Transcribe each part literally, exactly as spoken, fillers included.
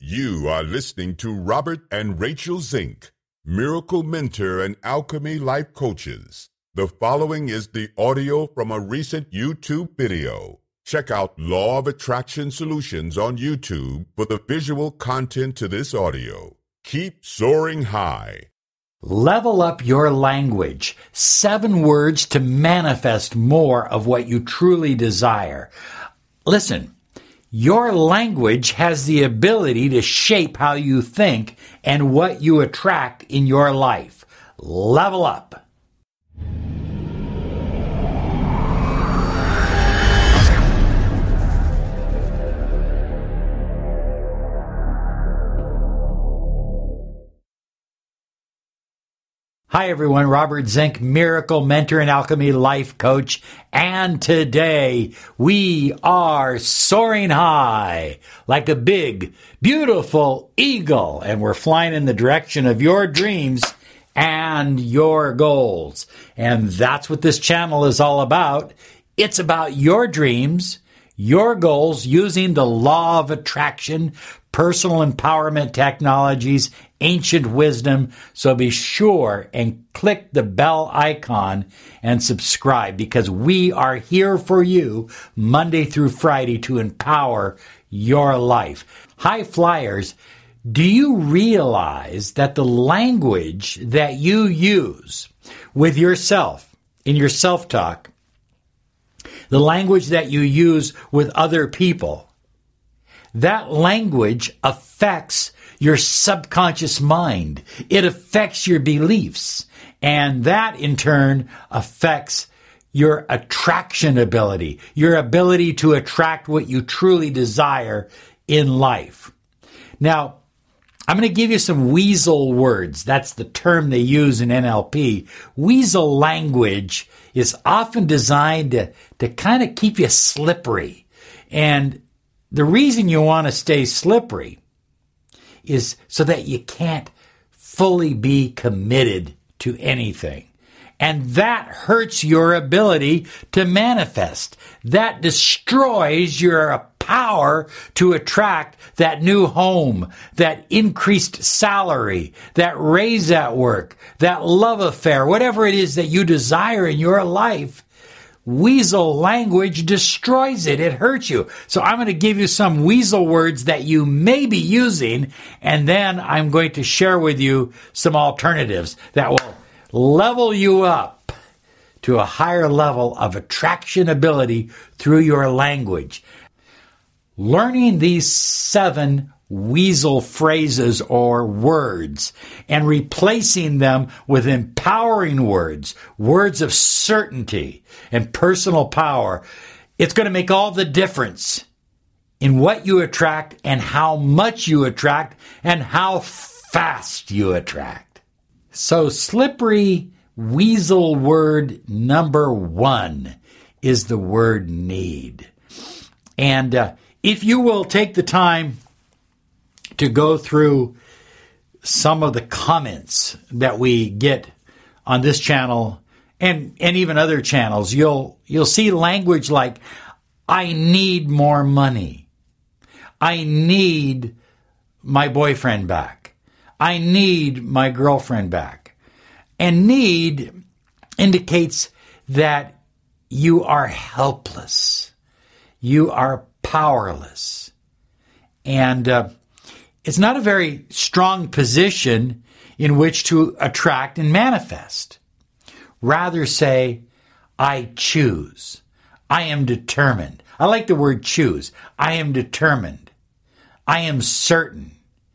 You are listening to Robert and Rachel Zink, Miracle Mentor and Alchemy Life Coaches. The following is the audio from a recent YouTube video. Check out Law of Attraction Solutions on YouTube for the visual content to this audio. Keep soaring high. Level up your language. Seven words to manifest more of what you truly desire. Listen, your language has the ability to shape how you think and what you attract in your life. Level up. Hi everyone, Robert Zink, Miracle Mentor and Alchemy Life Coach, and today we are soaring high like a big, beautiful eagle, and we're flying in the direction of your dreams and your goals. And that's what this channel is all about. It's about your dreams, your goals, using the law of attraction, personal empowerment technologies, ancient wisdom. So be sure and click the bell icon and subscribe, because we are here for you Monday through Friday to empower your life. High flyers, do you realize that the language that you use with yourself, in your self-talk, the language that you use with other people, that language affects your subconscious mind. It affects your beliefs. And that, in turn, affects your attraction ability, your ability to attract what you truly desire in life. Now, I'm going to give you some weasel words. That's the term they use in N L P. Weasel language is often designed to, to kind of keep you slippery. And the reason you want to stay slippery is so that you can't fully be committed to anything. And that hurts your ability to manifest. That destroys your power to attract that new home, that increased salary, that raise at work, that love affair, whatever it is that you desire in your life. Weasel language destroys it. It hurts you. So I'm going to give you some weasel words that you may be using, and then I'm going to share with you some alternatives that will level you up to a higher level of attraction ability through your language. Learning these seven weasel phrases or words and replacing them with empowering words, words of certainty and personal power, it's going to make all the difference in what you attract and how much you attract and how fast you attract. So slippery weasel word number one is the word need. And uh, if you will take the time to go through some of the comments that we get on this channel and, and even other channels, you'll, you'll see language like, I need more money. I need my boyfriend back. I need my girlfriend back. And need indicates that you are helpless. You are powerless. And, uh, it's not a very strong position in which to attract and manifest. Rather say, I choose. I am determined. I like the word choose. I am determined. I am certain.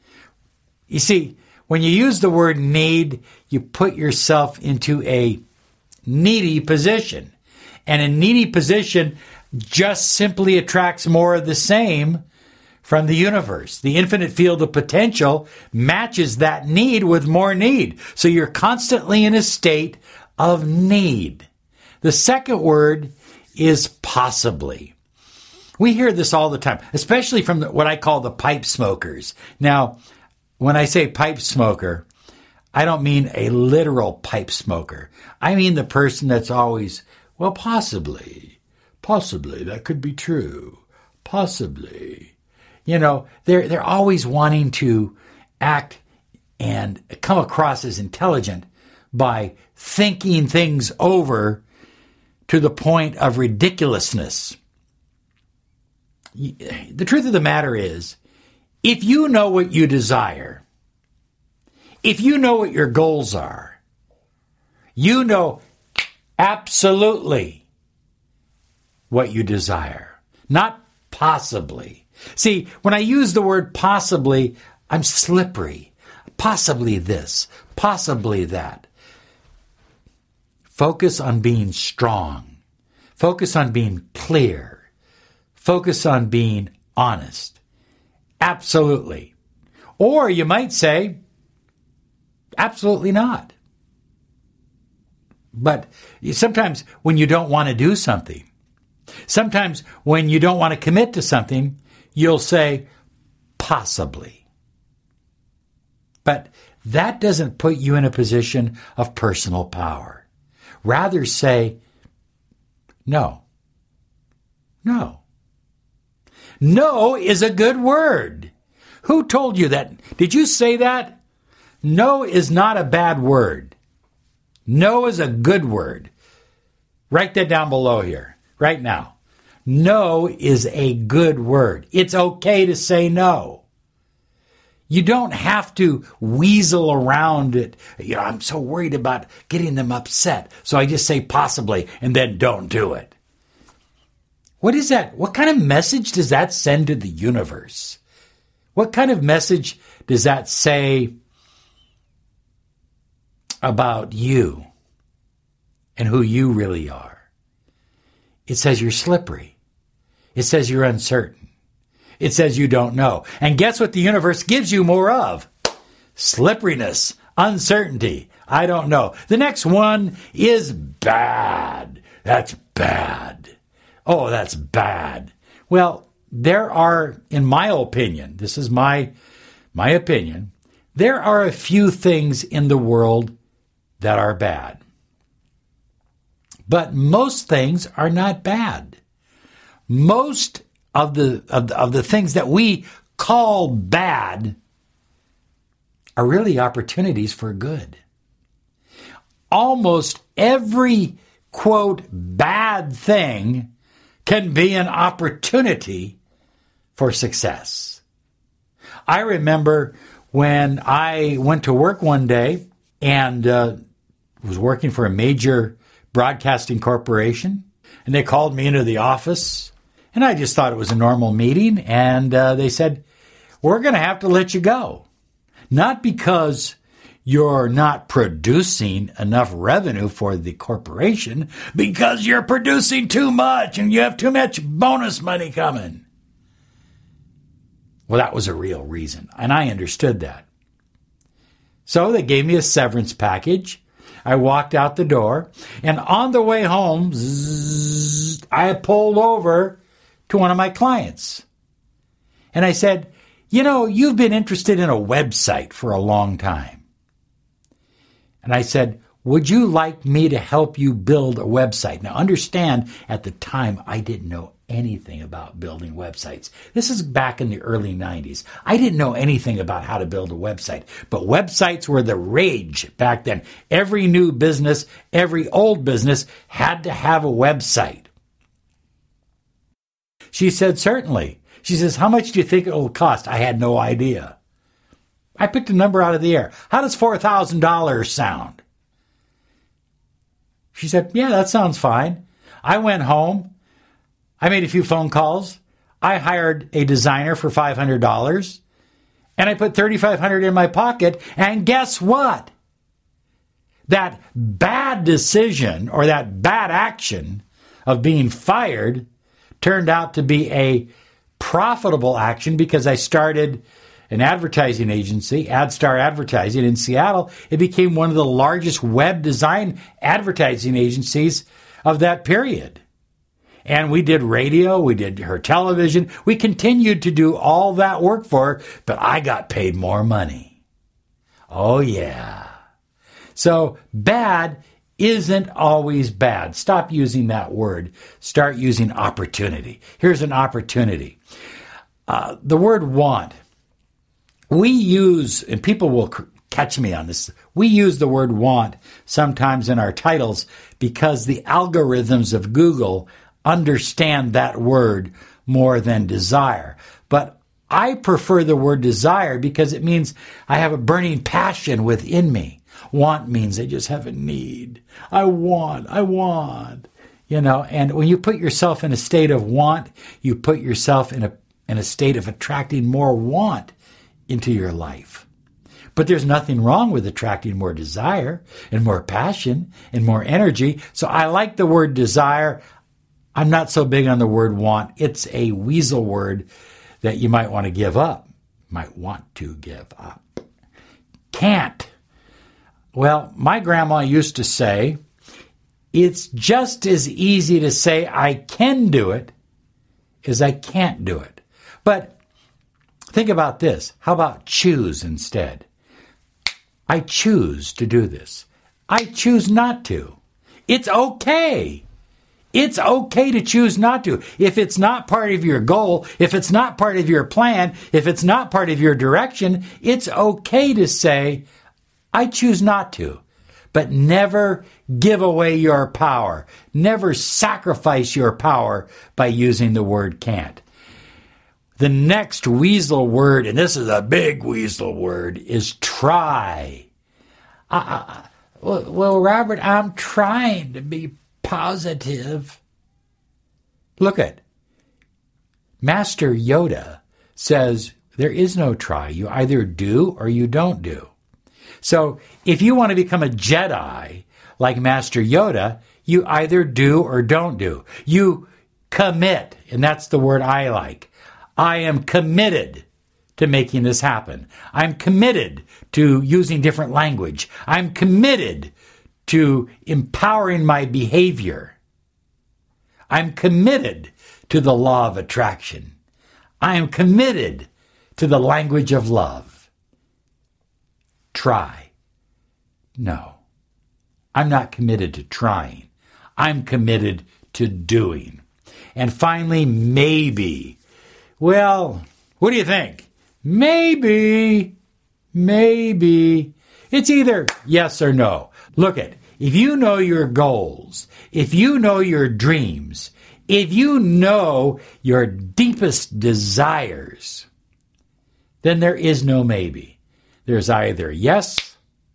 You see, when you use the word need, you put yourself into a needy position. And a needy position just simply attracts more of the same from the universe. The infinite field of potential matches that need with more need. So you're constantly in a state of need. The second word is possibly. We hear this all the time, especially from the, what I call the pipe smokers. Now, when I say pipe smoker, I don't mean a literal pipe smoker. I mean the person that's always, well, possibly, possibly, that could be true, possibly. You know, they're, they're always wanting to act and come across as intelligent by thinking things over to the point of ridiculousness. The truth of the matter is, if you know what you desire, if you know what your goals are, you know absolutely what you desire, not possibly. See, when I use the word possibly, I'm slippery. Possibly this, possibly that. Focus on being strong. Focus on being clear. Focus on being honest. Absolutely. Or you might say, absolutely not. But sometimes when you don't want to do something, sometimes when you don't want to commit to something, you'll say, possibly. But that doesn't put you in a position of personal power. Rather say, no. No. No is a good word. Who told you that? Did you say that? No is not a bad word. No is a good word. Write that down below here, right now. No is a good word. It's okay to say no. You don't have to weasel around it. You know, I'm so worried about getting them upset, so I just say possibly and then don't do it. What is that? What kind of message does that send to the universe? What kind of message does that say about you and who you really are? It says you're slippery. It says you're uncertain. It says you don't know. And guess what the universe gives you more of? Slipperiness, uncertainty. I don't know. The next one is bad. That's bad. Oh, that's bad. Well, there are, in my opinion, this is my, my opinion, there are a few things in the world that are bad. But most things are not bad. Most of the, of the, of the things that we call bad are really opportunities for good. Almost every, quote, bad thing can be an opportunity for success. I remember when I went to work one day and uh, was working for a major broadcasting corporation, and they called me into the office, and I just thought it was a normal meeting, and uh, they said, we're going to have to let you go. Not because you're not producing enough revenue for the corporation, because you're producing too much and you have too much bonus money coming. Well, that was a real reason, and I understood that. So they gave me a severance package. I walked out the door, and on the way home, zzz, I pulled over to one of my clients. And I said, you know, you've been interested in a website for a long time. And I said, would you like me to help you build a website? Now, understand, at the time, I didn't know anything about building websites. This is back in the early nineties. I didn't know anything about how to build a website, but websites were the rage back then. Every new business, every old business had to have a website. She said, certainly. She says, how much do you think it will cost? I had no idea. I picked a number out of the air. How does four thousand dollars sound? She said, yeah, that sounds fine. I went home. I made a few phone calls. I hired a designer for five hundred dollars. And I put three thousand five hundred dollars in my pocket. And guess what? That bad decision or that bad action of being fired turned out to be a profitable action because I started an advertising agency, AdStar Advertising in Seattle. It became one of the largest web design advertising agencies of that period. And we did radio, we did her television. We continued to do all that work for her, but I got paid more money. Oh, yeah. So bad isn't always bad. Stop using that word. Start using opportunity. Here's an opportunity. Uh, the word want. We use, and people will c- catch me on this, we use the word want sometimes in our titles because the algorithms of Google understand that word more than desire. But I prefer the word desire because it means I have a burning passion within me. Want means I just have a need. I want, I want, you know, and when you put yourself in a state of want, you put yourself in a in a state of attracting more want into your life. But there's nothing wrong with attracting more desire and more passion and more energy. So I like the word desire. I'm not so big on the word want. It's a weasel word that you might want to give up. Might want to give up. Can't. Well, my grandma used to say, it's just as easy to say I can do it as I can't do it. But think about this. How about choose instead? I choose to do this. I choose not to. It's okay. It's okay to choose not to. If it's not part of your goal, if it's not part of your plan, if it's not part of your direction, it's okay to say, I choose not to. But never give away your power. Never sacrifice your power by using the word can't. The next weasel word, and this is a big weasel word, is try. Uh, well, well, Robert, I'm trying to be positive. Look at Master Yoda says there is no try. You either do or you don't do. So if you want to become a Jedi like Master Yoda, you either do or don't do. You commit, and that's the word I like. I am committed to making this happen. I'm committed to using different language. I'm committed to empowering my behavior. I'm committed to the law of attraction. I am committed to the language of love. Try. No. I'm not committed to trying. I'm committed to doing. And finally, maybe. Well, what do you think? Maybe, maybe. It's either yes or no. Look at, if you know your goals, if you know your dreams, if you know your deepest desires, then there is no maybe. There's either yes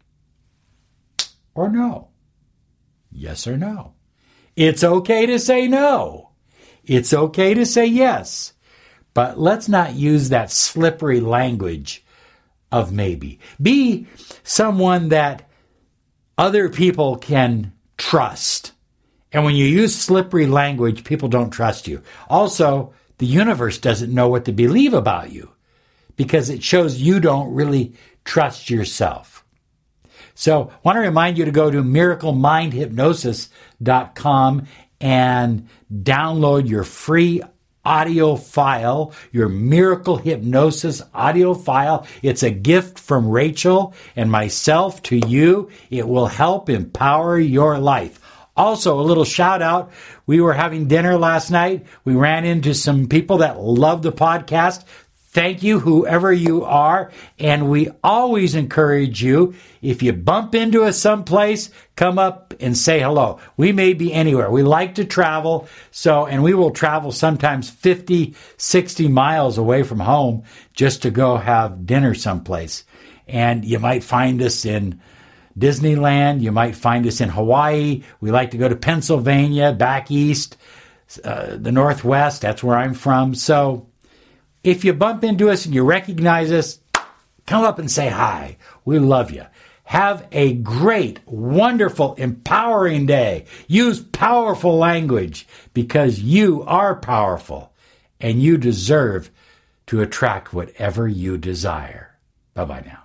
or no. Yes or no. It's okay to say no. It's okay to say yes. But let's not use that slippery language of maybe. Be someone that other people can trust. And when you use slippery language, people don't trust you. Also, the universe doesn't know what to believe about you because it shows you don't really trust yourself. So I want to remind you to go to miracle mind hypnosis dot com and download your free audio file, your Miracle Hypnosis audio file. It's a gift from Rachel and myself to you. It will help empower your life. Also, a little shout out. We were having dinner last night. We ran into some people that love the podcast. Thank you, whoever you are. And we always encourage you, if you bump into us someplace, come up and say hello. We may be anywhere. We like to travel. So, and we will travel sometimes fifty, sixty miles away from home just to go have dinner someplace. And you might find us in Disneyland. You might find us in Hawaii. We like to go to Pennsylvania, back east, uh, the Northwest. That's where I'm from. So, if you bump into us and you recognize us, come up and say hi. We love you. Have a great, wonderful, empowering day. Use powerful language because you are powerful and you deserve to attract whatever you desire. Bye-bye now.